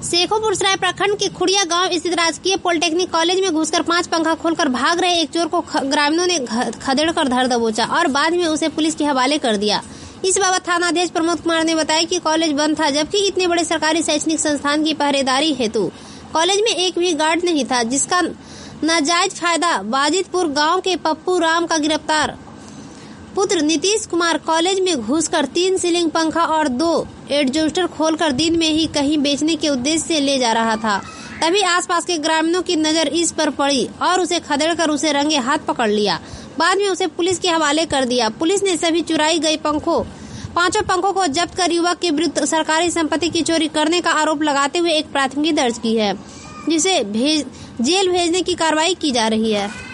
शेखोपुर सराय प्रखंड के खुड़िया गांव स्थित राजकीय पॉलिटेक्निक कॉलेज में घुसकर 5 पंखा खोलकर भाग रहे एक चोर को ग्रामीणों ने खदेड़कर धर दबोचा और बाद में उसे पुलिस के हवाले कर दिया। इस बाबत थानाध्यक्ष प्रमोद कुमार ने बताया कि कॉलेज बंद था, जबकि इतने बड़े सरकारी शैक्षणिक संस्थान की पहरेदारी हेतु कॉलेज में एक भी गार्ड नहीं था, जिसका नाजायज फायदा बाजितपुर गाँव के पप्पू राम का गिरफ्तार पुत्र नीतीश कुमार कॉलेज में घुसकर 3 सीलिंग पंखा और 2 एडजस्टर खोलकर दिन में ही कहीं बेचने के उद्देश्य से ले जा रहा था। तभी आसपास के ग्रामीणों की नजर इस पर पड़ी और उसे खदेड़कर उसे रंगे हाथ पकड़ लिया। बाद में उसे पुलिस के हवाले कर दिया। पुलिस ने सभी चुराई गई 5 पंखों को जब्त कर युवक के विरुद्ध सरकारी संपत्ति की चोरी करने का आरोप लगाते हुए एक प्राथमिकी दर्ज की है, जिसे जेल भेजने की कार्रवाई की जा रही है।